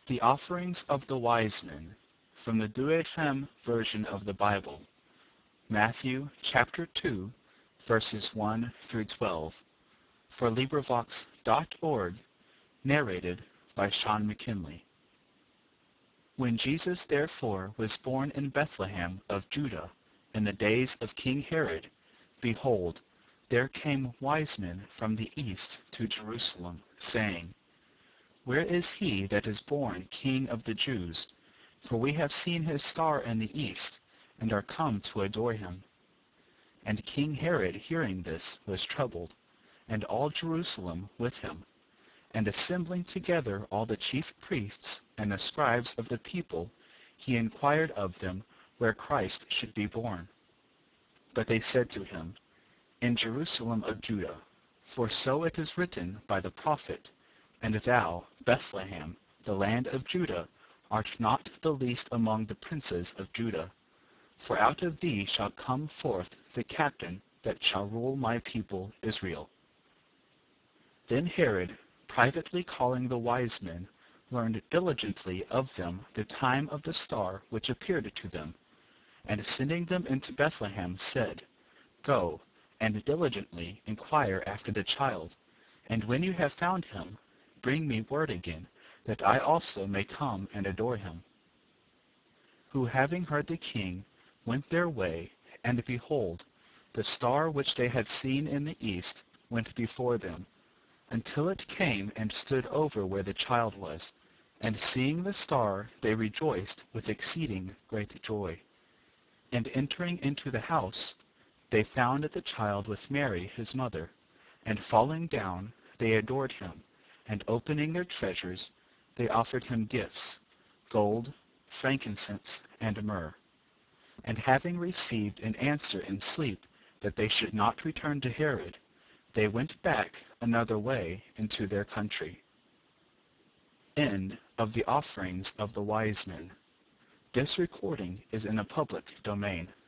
The offerings of the wise men, from the Douay-Rheims version of the Bible, Matthew chapter 2, verses 1 through 12, for LibriVox.org, narrated by Sean McKinley. When Jesus therefore was born in Bethlehem of Judah, in the days of King Herod, behold, there came wise men from the east to Jerusalem, saying, Where is he that is born King of the Jews? For we have seen his star in the east, and are come to adore him. And King Herod, hearing this, was troubled, and all Jerusalem with him. And assembling together all the chief priests and the scribes of the people, he inquired of them where Christ should be born. But they said to him, In Jerusalem of Judah, for so it is written by the prophet, And thou, Bethlehem, the land of Judah, art not the least among the princes of Judah. For out of thee shall come forth the captain that shall rule my people Israel. Then Herod, privately calling the wise men, learned diligently of them the time of the star which appeared to them, and sending them into Bethlehem, said, Go, and diligently inquire after the child, and when you have found him, bring me word again, that I also may come and adore him. Who having heard the king, went their way, and behold, the star which they had seen in the east went before them, until it came and stood over where the child was. And seeing the star, they rejoiced with exceeding great joy. And entering into the house, they found the child with Mary his mother. And falling down, they adored him. And opening their treasures, they offered him gifts, gold, frankincense, and myrrh. And having received an answer in sleep that they should not return to Herod, they went back another way into their country. End of the offerings of the wise men. This recording is in the public domain.